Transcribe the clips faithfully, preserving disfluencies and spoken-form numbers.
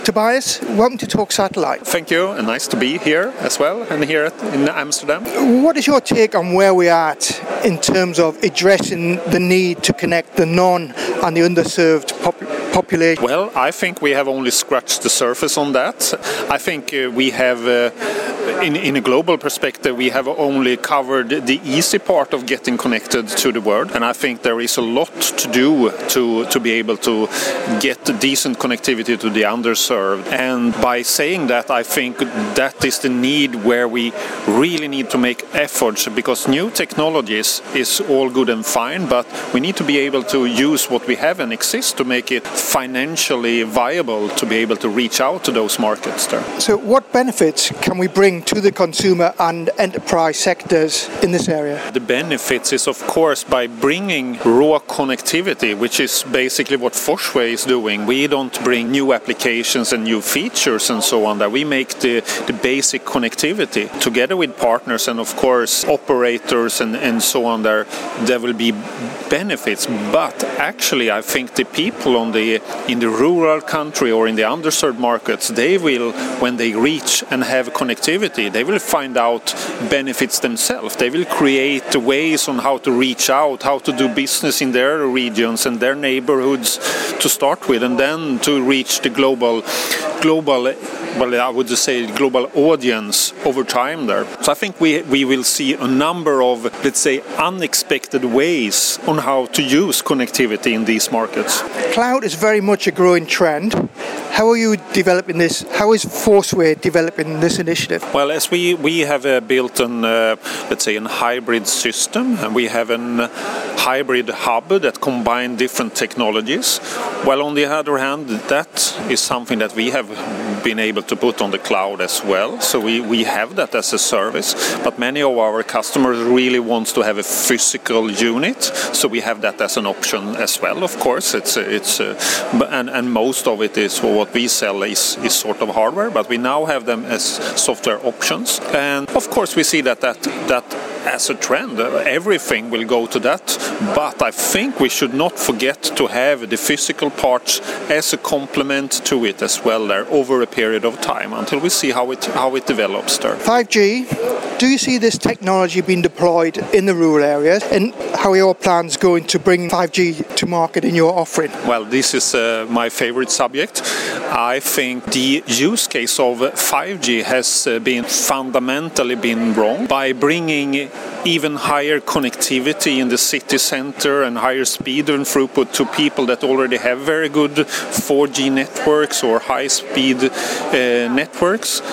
Tobias, welcome to Talk Satellite. Thank you, and nice to be here as well, and here in Amsterdam. What is your take on where we are at in terms of addressing the need to connect the non- and the underserved pop- population? Well, I think we have only scratched the surface on that. I think uh, we have, uh, in, in a global perspective, we have only covered the easy part of getting connected to the world, and I think there is a lot to do to, to be able to get decent connectivity to the underserved. And by saying that, I think that is the need where we really need to make efforts, because new technologies is all good and fine, but we need to be able to use what we have and exist to make it financially viable to be able to reach out to those markets there. So what benefits can we bring to the consumer and enterprise sectors in this area? The benefits is, of course, by bringing raw connectivity, which is basically what Forsway is doing. We don't bring new applications and new features and so on, that we make the, the basic connectivity together with partners and of course operators and, and so on. There there will be benefits, but actually I think the people on the in the rural country or in the underserved markets, they will, when they reach and have connectivity, they will find out benefits themselves. They will create ways on how to reach out, how to do business in their regions and their neighborhoods to start with, and then to reach the global global well I would just say global audience over time there. So I think we we will see a number of, let's say, unexpected ways on how to use connectivity in these markets. Cloud is very much a growing trend. How are you developing this? How is Forsway developing this initiative? Well, as we, we have uh, built an, uh, let's say, a hybrid system, and we have a hybrid hub that combines different technologies. Well, on the other hand, that is something that we have been able to put on the cloud as well. So we, we have that as a service, but many of our customers really want to have a physical unit. So we have that as an option as well, of course. It's, it's, uh, and, and most of it is what we sell is, is sort of hardware, but we now have them as software options. And of course we see that that, that as a trend, everything will go to that, but I think we should not forget to have the physical parts as a complement to it as well there over a period of time until we see how it how it develops there. five G, do you see this technology being deployed in the rural areas, and how are your plans going to bring five G to market in your offering? Well, this is uh, my favorite subject. I think the use case of five G has uh, been fundamentally been wrong by bringing even higher connectivity in the city center and higher speed and throughput to people that already have very good four G networks or high-speed uh, networks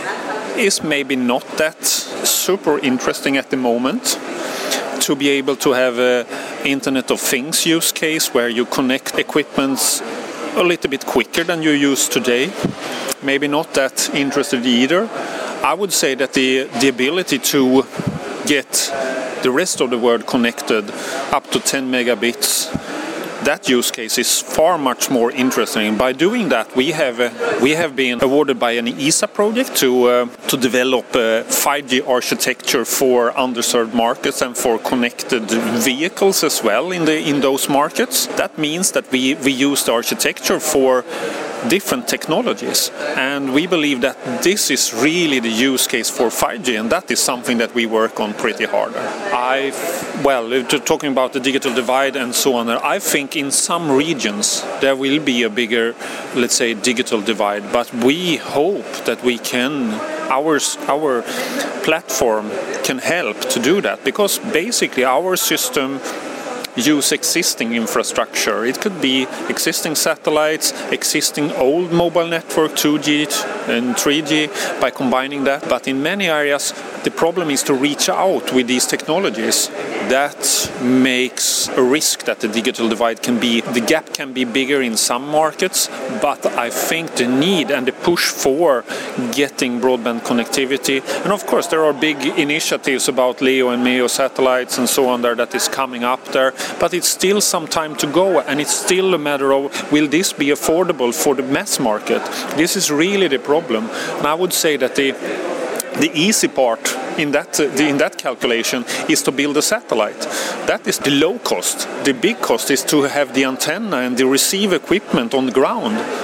is maybe not that super interesting at the moment. To be able to have an Internet of Things use case where you connect equipments a little bit quicker than you use today, maybe not that interested either. I would say that the, the ability to get the rest of the world connected up to ten megabits, that use case is far much more interesting. By doing that, we have uh, we have been awarded by an E S A project to uh, to develop a five G architecture for underserved markets and for connected vehicles as well in the in those markets. That means that we we use the architecture for different technologies, and we believe that this is really the use case for five G, and that is something that we work on pretty hard. I, well, talking about the digital divide and so on, I think in some regions there will be a bigger, let's say, digital divide, but we hope that we can, our, our platform can help to do that, because basically our system use existing infrastructure. It could be existing satellites, existing old mobile network, two G and three G, by combining that. But in many areas, the problem is to reach out with these technologies. That makes a risk that the digital divide can be, the gap can be bigger in some markets, but I think the need and the push for getting broadband connectivity, and of course there are big initiatives about LEO and MEO satellites and so on there that is coming up there, but it's still some time to go, and it's still a matter of, will this be affordable for the mass market? This is really the problem, and I would say that the The easy part in that uh, in that calculation is to build a satellite. That is the low cost. The big cost is to have the antenna and the receive equipment on the ground.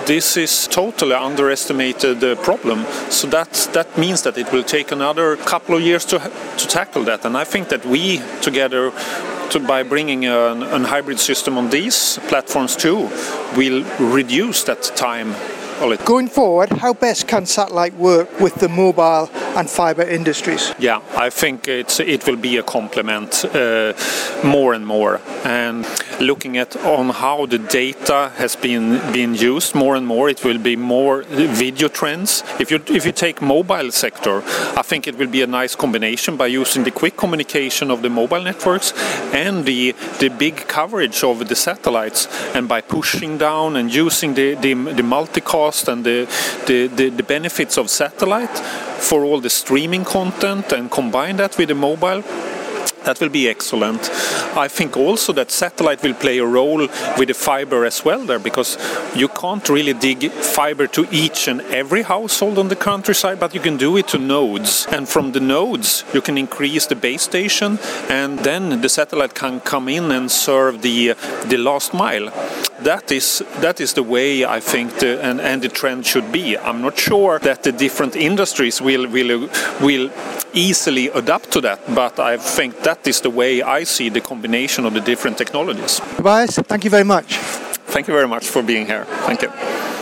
this is totally underestimated uh, problem. So that that means that it will take another couple of years to to tackle that. And I think that we together, to, by bringing an, an hybrid system on these platforms too, will reduce that time. Going forward, how best can satellite work with the mobile and fiber industries? Yeah, I think it's it will be a complement uh, more and more. And looking at on how the data has been been used more and more, it will be more video trends. If you if you take mobile sector, I think it will be a nice combination by using the quick communication of the mobile networks and the the big coverage of the satellites, and by pushing down and using the the, the multicast and the, the, the, the benefits of satellite for all the streaming content and combine that with the mobile. That will be excellent. I think also that satellite will play a role with the fiber as well there, because you can't really dig fiber to each and every household on the countryside, but you can do it to nodes. And from the nodes, you can increase the base station, and then the satellite can come in and serve the the last mile. That is that is the way I think the, and, and the trend should be. I'm not sure that the different industries will will will easily adapt to that, but I think that is the way I see the combination of the different technologies. Tobias, thank you very much. Thank you very much for being here. Thank you.